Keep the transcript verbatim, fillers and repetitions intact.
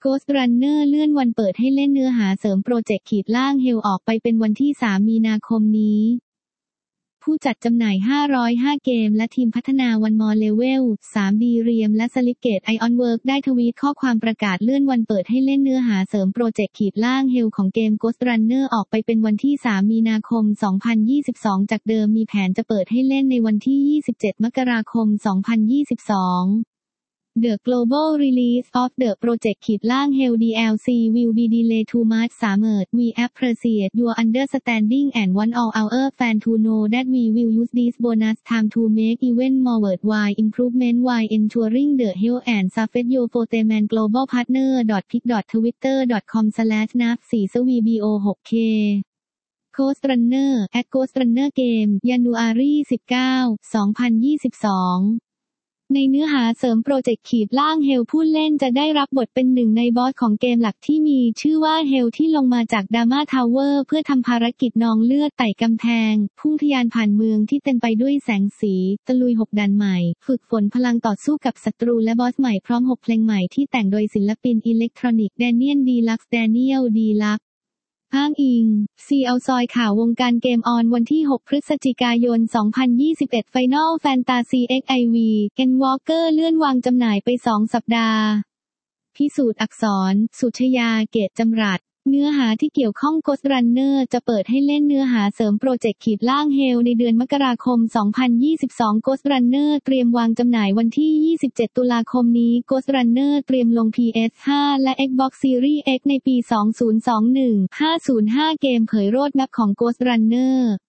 Ghost Runner เลื่อนวันเปิดให้เล่นเนื้อหาเสริมโปรเจกต์ขีดล่าง Hell ออกไปเป็นวันที่สามมีนาคมนี้ผู้จัดจำหน่ายห้าร้อยห้าเกมและทีมพัฒนา One More Level ทรี ดี Realm และ Slipgate Ironworks ได้ทวีตข้อความประกาศเลื่อนวันเปิดให้เล่นเนื้อหาเสริมโปรเจกต์ขีดล่าง Hell ของเกม Ghost Runner ออกไปเป็นวันที่สามมีนาคมสองพันยี่สิบสองจากเดิมมีแผนจะเปิดให้เล่นในวันที่ยี่สิบเจ็ดมกราคมสองพันยี่สิบสองThe global release of the project ขีดล่าง Hell ดี แอล ซี will be delayed to March third. We appreciate your understanding and want all our fans to know that we will use this bonus time to make even more worldwide improvement while ensuring the health and safety of Forteman Global Partner. pic twitter dot com slash นับ สี่ สวี บี โอ หก เค Ghost Runner at Ghost Runner Game ยันวารีสิบเก้า สองพันยี่สิบสองในเนื้อหาเสริมโปรเจกต์ขีดล่าง Hell ผู้เล่นจะได้รับบทเป็นหนึ่งในบอสของเกมหลักที่มีชื่อว่า Hell ที่ลงมาจากดามาทาวเวอร์เพื่อทำภารกิจนองเลือดไต่กำแพงพุ่งทะยานผ่านเมืองที่เต็มไปด้วยแสงสีตะลุยหกด่านใหม่ฝึกฝนพลังต่อสู้กับศัตรูและบอสใหม่พร้อมหกเพลงใหม่ที่แต่งโดยศิลปินอิเล็กทรอนิกส์แดเนียลดีลักซ์แดเนียลดีลักซ์อ้างอิง ซี แอล ซอยข่าววงการเกมออนวันที่หกพฤศจิกายนสองพันยี่สิบเอ็ด Final Fantasy เอ็กซ์ ไอ วี Endwalker เลื่อนวางจำหน่ายไปสองสัปดาห์พิสูจน์อักษรสุชยาเกตจำรัดเนื้อหาที่เกี่ยวข้อง Ghost Runner จะเปิดให้เล่นเนื้อหาเสริมโปรเจกต์ขีดล่าง Hell ในเดือนมกราคมสองพันยี่สิบสอง Ghost Runner เตรียมวางจำหน่ายวันที่ยี่สิบเจ็ดตุลาคมนี้ Ghost Runner เตรียมลง พี เอส ห้า และ Xbox Series X ในปี สองพันยี่สิบเอ็ด ห้าศูนย์ห้า เกมเผยโรดแมปของ Ghost Runner